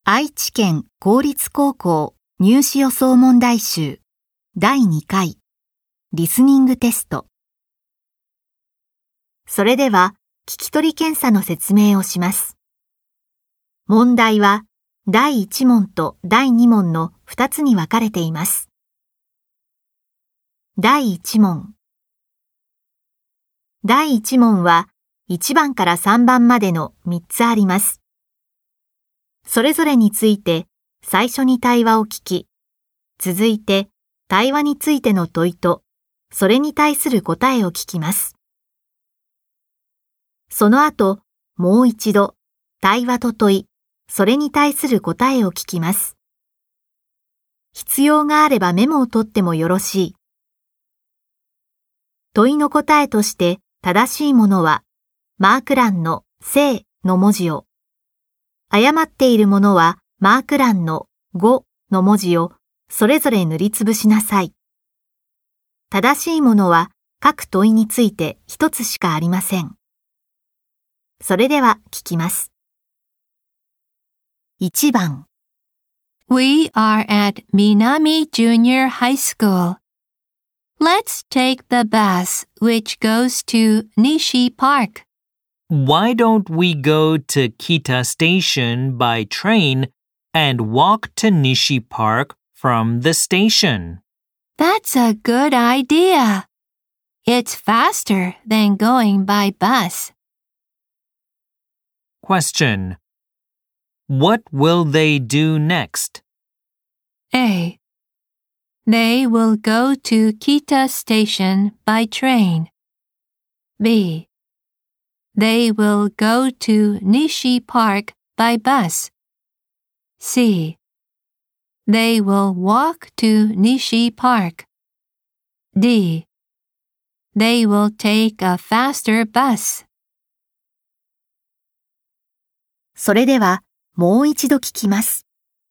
愛知県公立高校入試予想問題集第2回リスニングテスト。それでは聞き取り検査の説明をします。問題は第1問と第2問の2つに分かれています。第1問。第1問は1番から3番までの3つあります。それぞれについて最初に対話を聞き、続いて対話についての問いと、それに対する答えを聞きます。その後、もう一度、対話と問い、それに対する答えを聞きます。必要があればメモを取ってもよろしい。問いの答えとして正しいものは、マーク欄の正の文字を、誤っているものはマーク欄の誤の文字をそれぞれ塗りつぶしなさい。正しいものは各問いについて一つしかありません。それでは聞きます。1番。 We are at Minami Junior High School. Let's take the bus which goes to Nishi Park. Why don't we go to Kita Station by train and walk to Nishi Park from the station? That's a good idea. It's faster than going by bus. Question. What will they do next? A. They will go to Kita Station by train. B. They will go to Nishi Park by bus. C. They will walk to Nishi Park. D. They will take a faster bus. それではもう一度聞きます。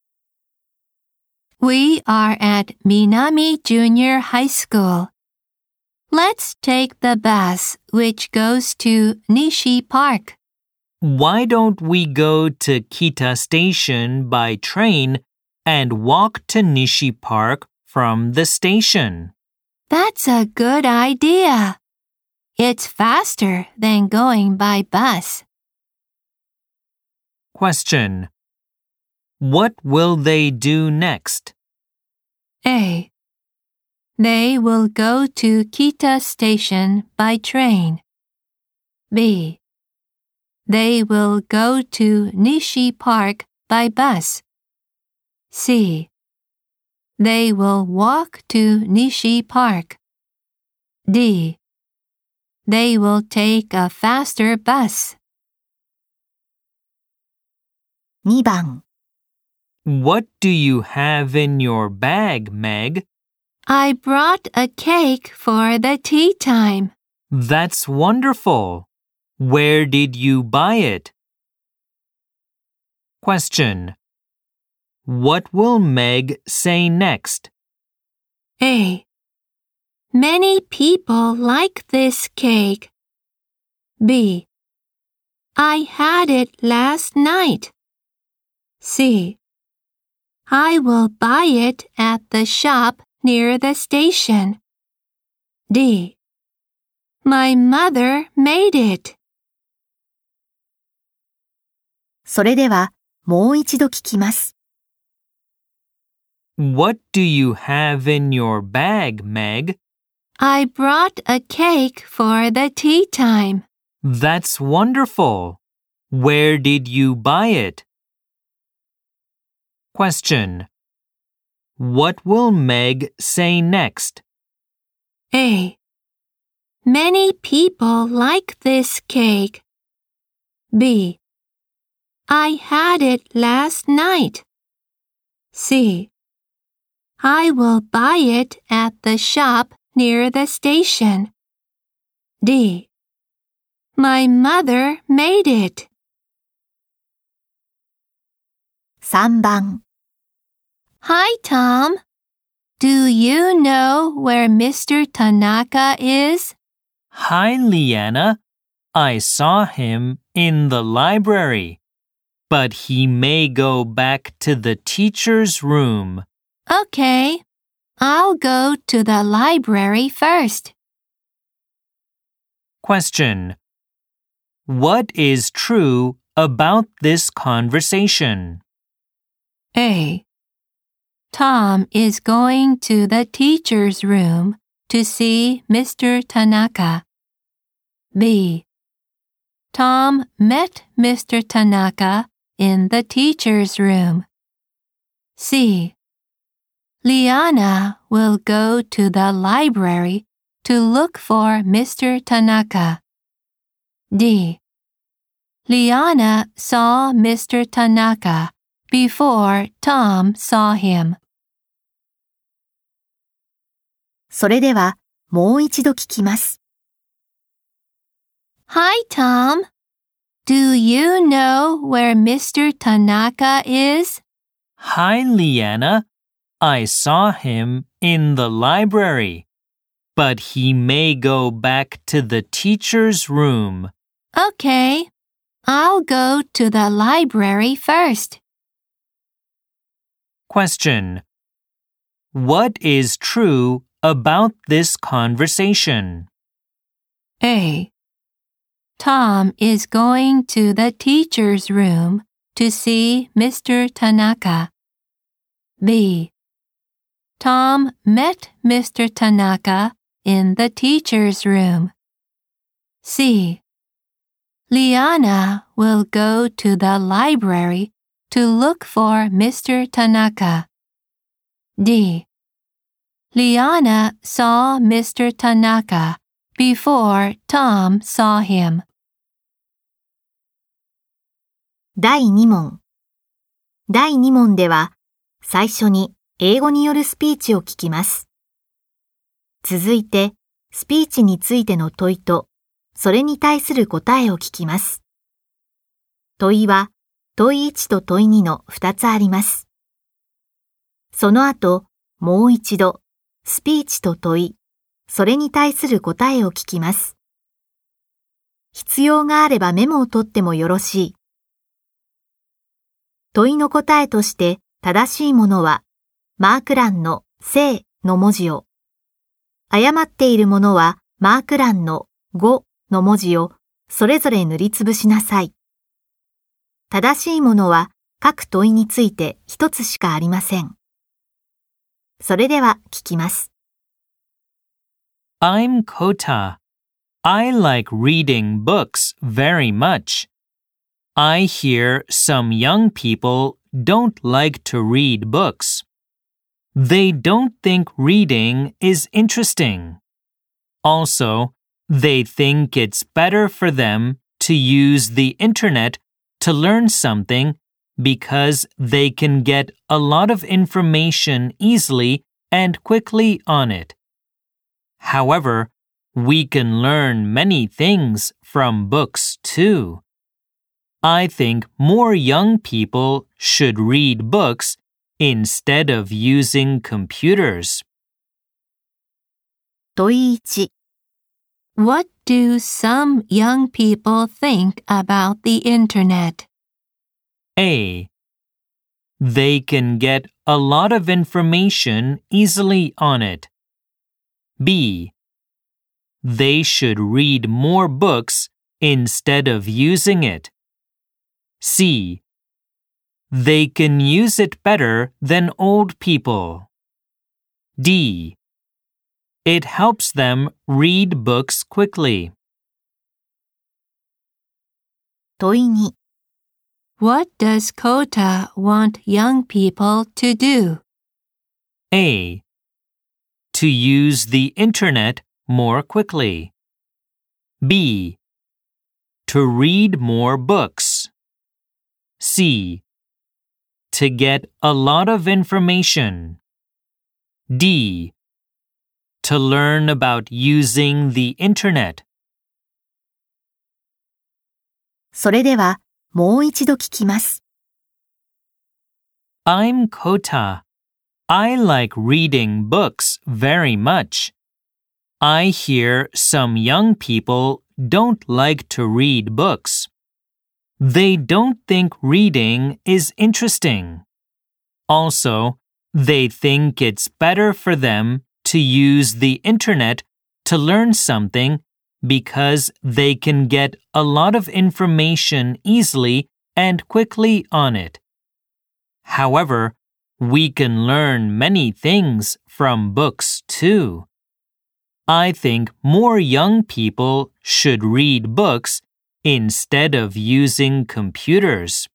We are at Minami Junior High School. Let's take the bus which goes to Nishi Park. Why don't we go to Kita Station by train and walk to Nishi Park from the station? That's a good idea. It's faster than going by bus. Question. What will they do next? A. They will go to Kita Station by train. B. They will go to Nishi Park by bus. C. They will walk to Nishi Park. D. They will take a faster bus. 2番。 What do you have in your bag, Meg? I brought a cake for the tea time. That's wonderful. Where did you buy it? Question. What will Meg say next? A. Many people like this cake. B. I had it last night. C. I will buy it at the shop near the station. D. My mother made it. それではもう一度聞きます。 What do you have in your bag, Meg? I brought a cake for the tea time. That's wonderful. Where did you buy it? Question. What will Meg say next? A. Many people like this cake. B. I had it last night. C. I will buy it at the shop near the station. D. My mother made it. 3番。 Hi, Tom. Do you know where Mr. Tanaka is? Hi, Leanna. I saw him in the library. but he may go back to the teacher's room. Okay, I'll go to the library first. Question. What is true about this conversation? A. Tom is going to the teacher's room to see Mr. Tanaka. B. Tom met Mr. Tanaka in the teacher's room. C. Liana will go to the library to look for Mr. Tanaka. D. Liana saw Mr. Tanaka before Tom saw him. それでは、もう一度聞きます。 Hi, Tom. Do you know where Mr. Tanaka is? Hi, Liana. I saw him in the library, but he may go back to the teacher's room. Okay, I'll go to the library first. Question. What is true about this conversation? A. Tom is going to the teacher's room to see Mr. Tanaka. B. Tom met Mr. Tanaka in the teacher's room. C. Liana will go to the library to look for Mr. Tanaka. D. Liana saw Mr. Tanaka before Tom saw him. 第2問。第2問では、最初に英語によるスピーチを聞きます。続いて、スピーチについての問いと、それに対する答えを聞きます。問いは、問い1と問い2の2つあります。その後、もう一度、スピーチと問い、それに対する答えを聞きます。必要があればメモを取ってもよろしい。問いの答えとして正しいものは、マーク欄の正の文字を、誤っているものはマーク欄の誤の文字をそれぞれ塗りつぶしなさい。正しいものは各問いについて一つしかありません。それでは聞きます。 I'm Kota. I like reading books very much. I hear some young people don't like to read books. They don't think reading is interesting. Also, they think it's better for them to use the internet to learn something because they can get a lot of information easily and quickly on it. However, we can learn many things from books too. I think more young people should read books instead of using computers. 問い1。 What do some young people think about the internet? A. They can get a lot of information easily on it. B. They should read more books instead of using it. C. They can use it better than old people. D. It helps them read books quickly. 問い2。 What does Kota want young people to do? A. To use the internet more quickly. B. To read more books. C. To get a lot of information. D. To learn about using the internet. それでは、もう一度聞きます。 I'm Kota. I like reading books very much. I hear some young people don't like to read books. They don't think reading is interesting. Also, they think it's better for them to use the internet to learn something because they can get a lot of information easily and quickly on it. However, we can learn many things from books too. I think more young people should read books instead of using computers.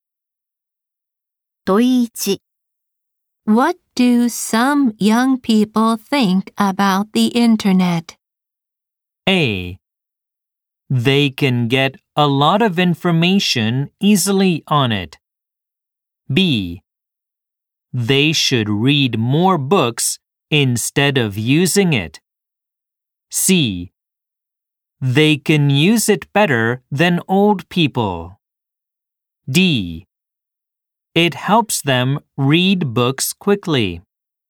問い1、 What do some young people think about the internet? A. They can get a lot of information easily on it. B. They should read more books instead of using it. C. They can use it better than old people. D. It helps them read books quickly.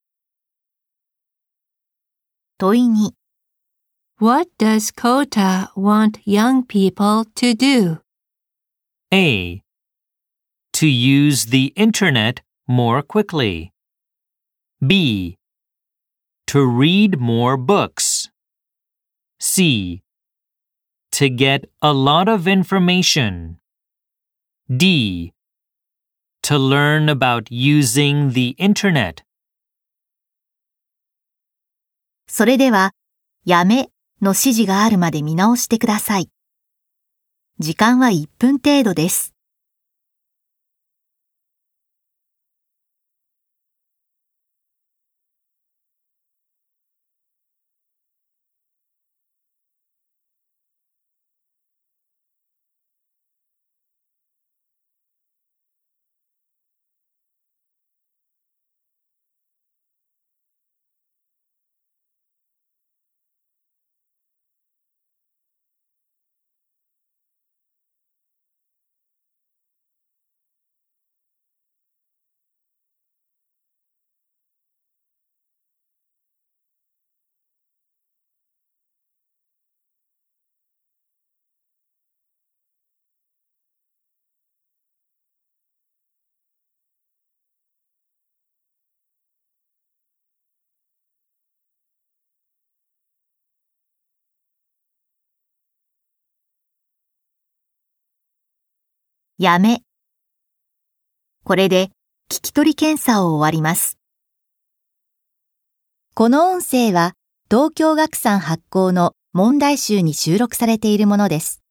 問い2、 What does Kota want young people to do? A. To use the internet more quickly. B. To read more books. C. To get a lot of information. D. To learn about using the internet. それでは、やめの指示があるまで見直してください。時間は1分程度です。やめ。これで聞き取り検査を終わります。この音声は東京学産発行の問題集に収録されているものです。